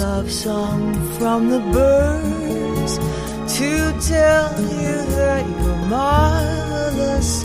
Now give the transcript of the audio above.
love song from the birds to tell you that you're marvelous